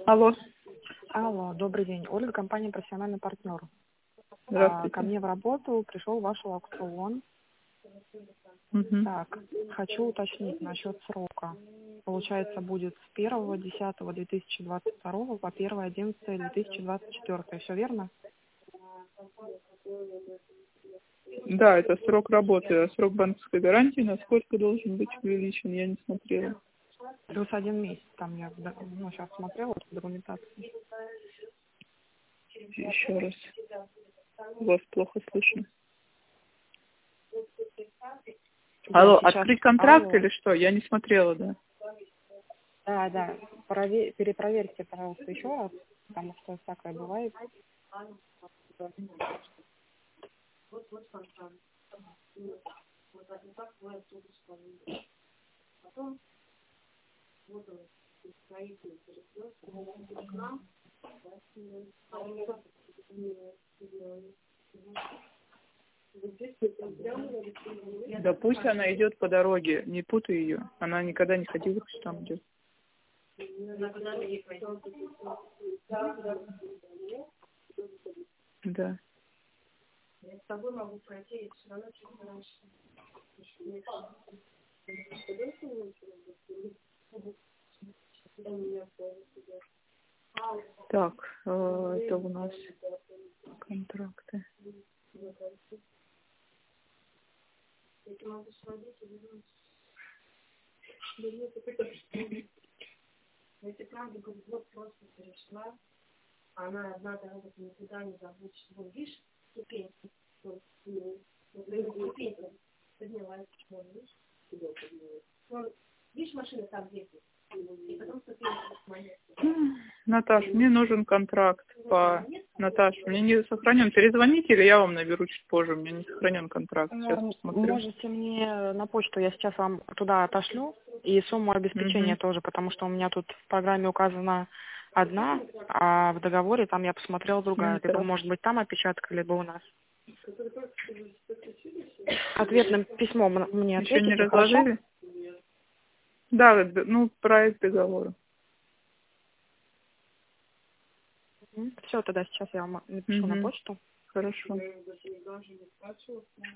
Алло, Алло, добрый день. Ольга, компания «Профессиональный партнер». Ко здравствуйте. мне в работу пришел ваш аукцион. Мгм. Так, хочу уточнить насчет срока. Получается, будет с 1.10.2022 по 1.11.2024. Все верно? Да, это срок работы, а срок банковской гарантии насколько должен быть увеличен, я не смотрела. Плюс 1 месяц. Там я сейчас смотрела эту документацию. Еще раз. Вас плохо слышно. Я Алло, сейчас... открыть контракт Алло. или что? Я не смотрела, да. Да. Перепроверьте, пожалуйста, еще раз, потому что всякое бывает. Да пусть она идет по дороге, не путай ее. Она никогда не ходила, что там идет. Да. Так, это у нас контракты. Наташ, мне нужен контракт по... Наташ, мне не сохранен. Перезвоните или я вам наберу чуть позже. У меня не сохранен контракт. Сейчас посмотрю. Можете мне на почту, я сейчас вам туда отошлю, и сумму обеспечения тоже, потому что у меня тут в программе указана одна, а в договоре там я посмотрела другая. Либо, может быть, там опечатка, либо у нас. Ответным письмом мне Еще не ответите, хорошо? разложили? Да, ну, проект договора. Все, тогда сейчас я вам напишу на почту. Хорошо.